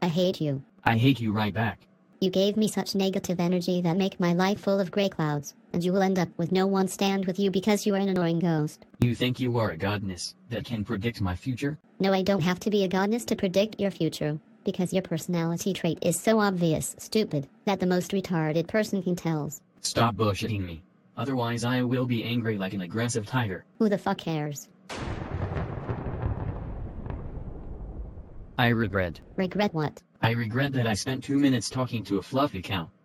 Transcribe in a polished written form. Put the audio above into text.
I hate you. I hate you right back. You gave me such negative energy that make my life full of gray clouds, and you will end up with no one stand with you because you are an annoying ghost. You think you are a godness that can predict my future? No, I don't have to be a godness to predict your future, because your personality trait is so obvious, stupid, that the most retarded person can tell. Stop bullshitting me. Otherwise I will be angry like an aggressive tiger. Who the fuck cares? I regret. Regret what? I regret that I spent 2 minutes talking to a fluffy cow.